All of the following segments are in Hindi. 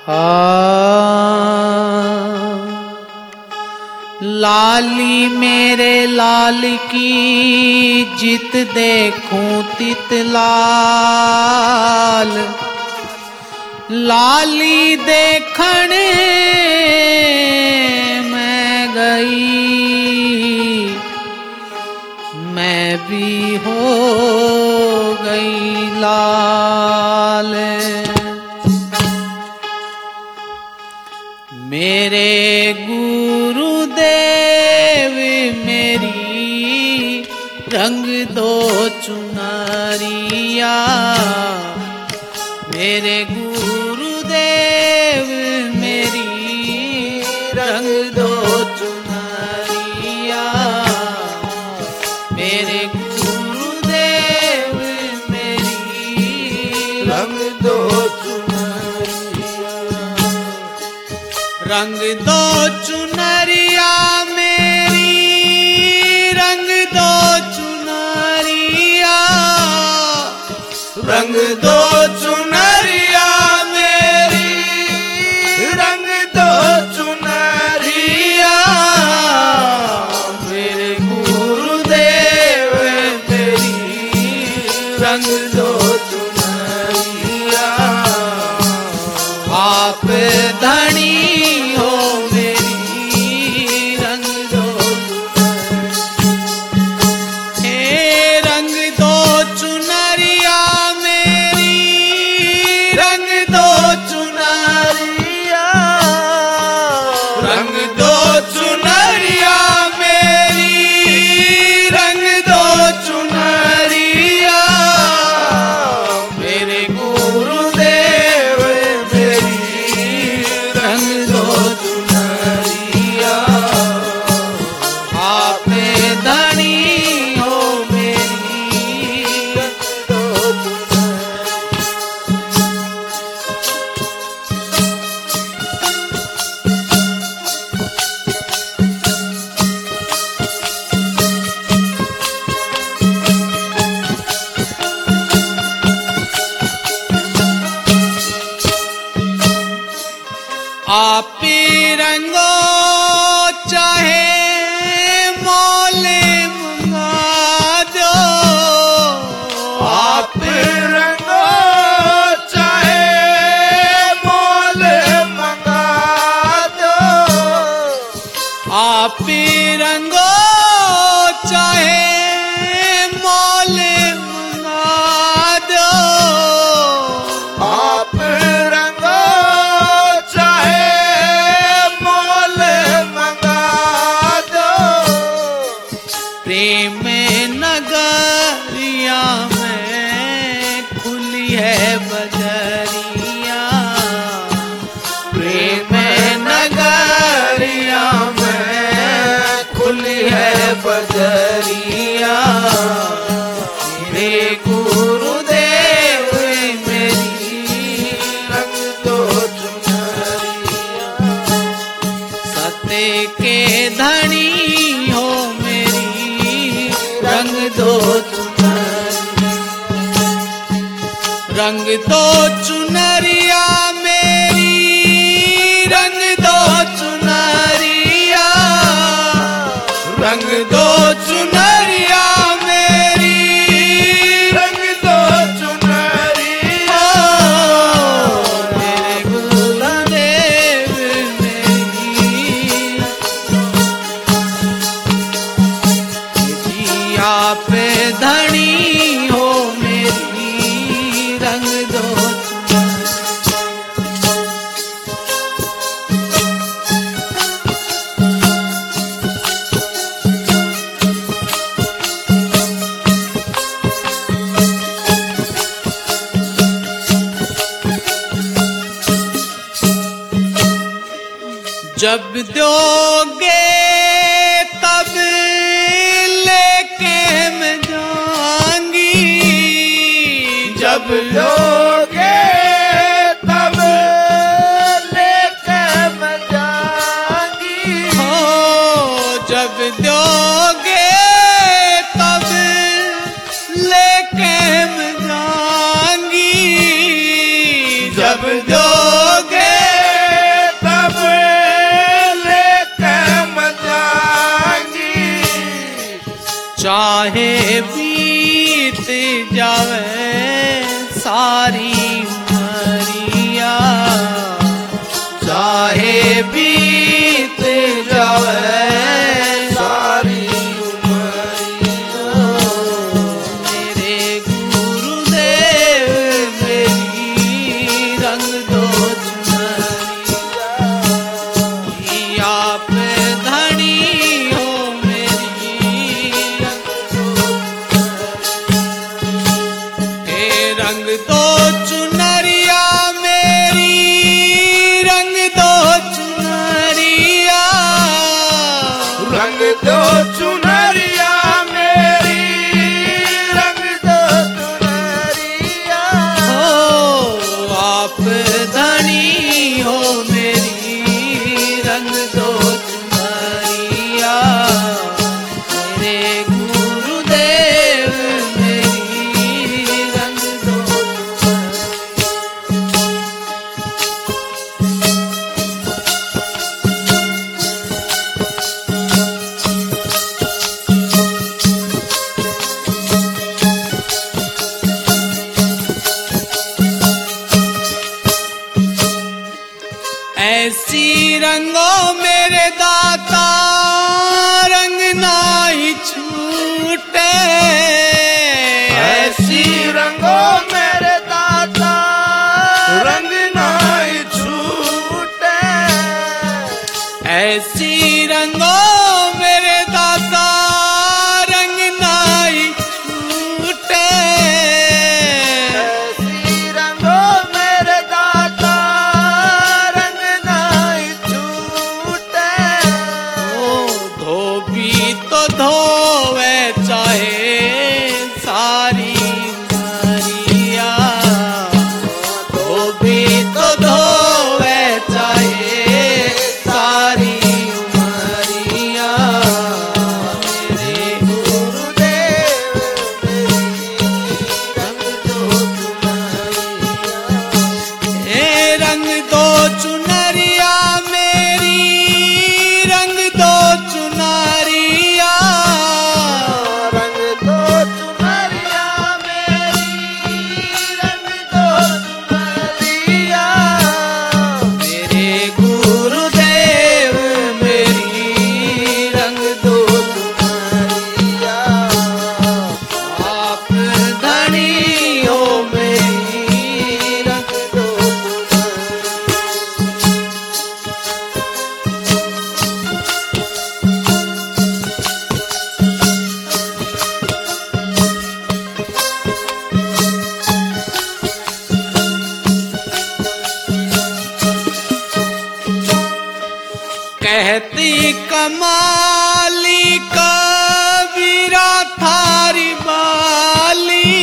लाली मेरे लाल की जित देखूं तित लाल, लाली देखने मैं गई, मैं भी हो गई लाल। मेरे गुरुदेव मेरी रंग दो चुनरिया, मेरे गुरुदेव मेरी रंग दो चुनरिया, मेरे गुरुदेव मेरी रंग दो चुनरिया, रंग दो चुनरिया मेरी रंग दो चुनरिया, रंग दो चुनरिया मेरी रंग दो चुनरिया, मेरे गुरुदेव मेरी रंग दो चुनरिया, आप धनी आप रंगो चाहे मोल मंगा दो, आप रंगो चाहे मोल मंगा दो, आप रंगो चाहे मोल मंगा दो, आप प्रेम नगरिया में खुली है बजरिया, प्रेम नगरिया में खुली है बजरिया, मेरे गुरुदेव मेरी रंग दो चुनरिया, सत्य के धनी हो रंग दो चुनरिया, रंग दो चुनरिया मेरी रंग दो चुनरिया, रंग दो चुनरिया मेरी रंग दो चुनरिया, मेरे गुरुदेव मेरी आप धनी हो मेरी रंग दो जब दोगे तब लेके मैं जाऊंगी, जब दोगे तब लेके मैं जाऊंगी, हो जब दोगे तब लेके मैं जाऊंगी, जब दोगे चाहे बीत जावे सारी उमरिया, चाहे बीत जावे सारी उमरिया। मेरे गुरुदेव मेरी रंग दो चुनरिया, आप धनी हो मेरी रंग दो, हे रंग दो चुनरिया मेरी, रंग दो चुनरिया, रंग दो चुनरिया मेरी, रंग दो चुनरिया। हो आप धनी हो मेरी रंग दो चुनरिया, मेरे गुरुदेव मेरी रंग दो ऐसी रंगो मेरे दाता रंग नाहि छूटे, ऐसी रंगो मेरे दाता रंग नाहि छूटे, ऐसी रंगो मेरे दाता रंग नाहि छूटे, ऐसी रंगो मेरे दाता रंग नाहि छूटे। ओ धोबी तो धोवे चाहे सारी उमरिया, धोबी तो धोवे चाहे सारी उमरिया। मेरे गुरुदेव मेरी रंग दो चुनरिया, हे रंग दो चुनरिया मेरी, रंग दो चुनरिया, रंग दो चुनरिया। मेरे गुरुदेव मेरी रंग दो चुनरिया, आप धनी हो मेरी रंग दो कहती कमाली कबीरा थारी बाली,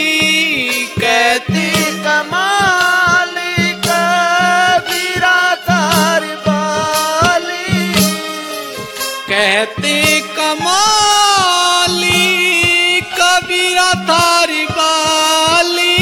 कहती कमाली कबीरा थारी बाली, कहती कमाली कबीरा थारी बाली,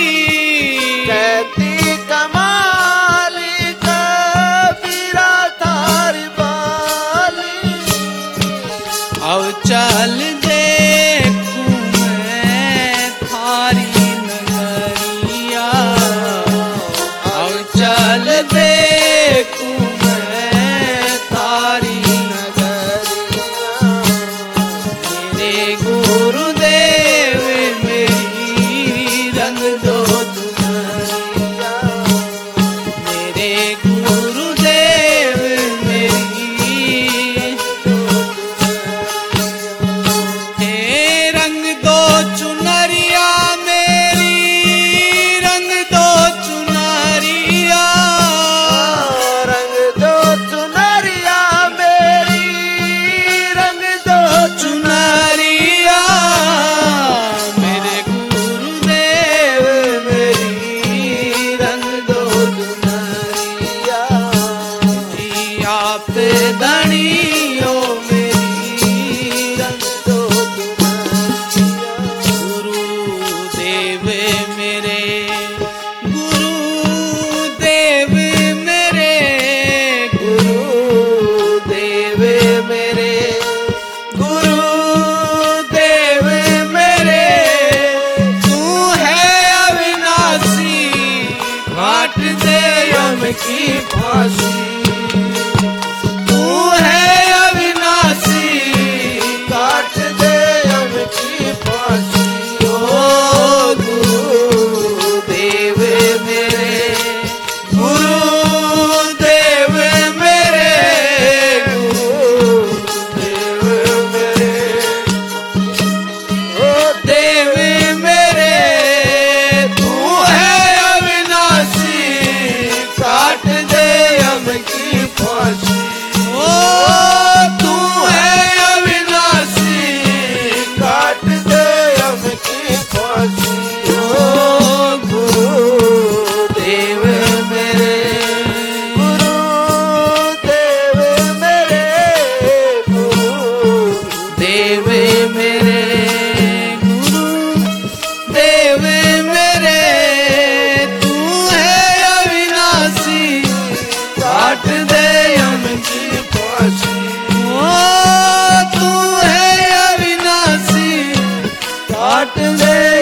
कहती कमाली कबीरा थारी बाली। अब चल देखूं मैं थारी नगरिया, अब चल देखूं मैं थारी नगरिया। मेरे गुरुदेव मेरी रंग दो चुनरिया, मेरे गुरुदेव मेरी हे रंग दो चुनरिया मेरी, रंग दो चुनरिया, रंग दो चुनरिया मेरी, रंग दो चुनरिया। मेरे गुरुदेव मेरी रंग दो चुनरिया, आप धनी हो मेरी रंग दो चुनरिया। गुरुदेव मेरे, गुरुदेव मेरे, गुरुदेव मेरे, गुरुदेव की फांसी। तू है अविनाशी, काट दे यम की फांसी। ओ गुरुदेव मेरे, गुरुदेव मेरे, गुरुदेव मेरे, ओ देव मेरे, तू है अविनाशी, काट दे यम की फांसी। ओ तू है अविनाशी, काट दे यम की फांसी। ओ गुरुदेव मेरे, गुरुदेव मेरे, देव मेरे, गुरुदेव मेरे, तू है अविनाशी, काट दे यम की फांसी। ओ तू है अविनाशी, काट दे